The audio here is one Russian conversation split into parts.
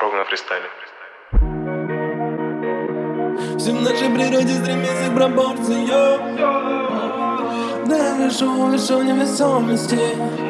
Попробуй на фристайле. Все в нашей природе стремится к пропорциям. Да, вешу невесомости.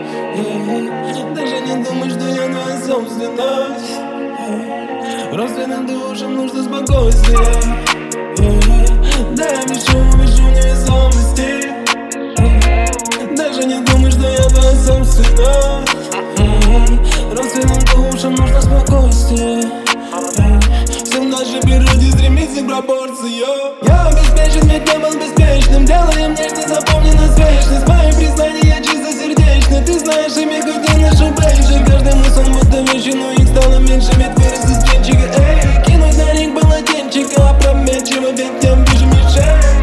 Даже не думай, что я твоя собственность. Родственным душам нужно спокойствие. Да, вешу невесомости. Даже не думай, что я твоя собственность. Родственным душам нужно спокойствие. Все в нашей природе стремится к пропорциям. Я обеспечен, ведь не был беспечным. Делаем нечто, запомнено вечность. Мои признания чисто сердечны. Ты знаешь, ими хоть не нашу ближе. Каждый мой сон будто вещи, но их стало меньше. Ведь вырос из птенчика. Эй, кинуть на них полотенчика. Опрометчиво, ведь тем ближе мишень.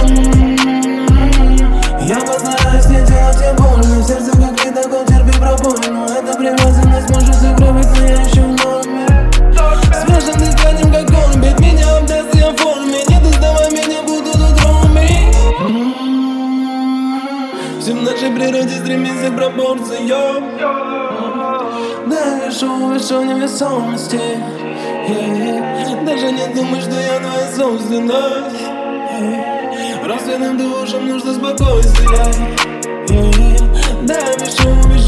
Я постараюсь не делать тебе больно. Сердце как ледокол терпит пробоину. Это привязанность может закрывать, но я еще в норме. Свежим дыханием как горбит. Меня обдаст я в форме. Не доставай меня, буду тут роми. Все в нашей природе стремится к пропорциям. Да, вешу невесомости. Даже не думай, что я твоя собственность. Родственным душам нужно спокойствие. Да, вешу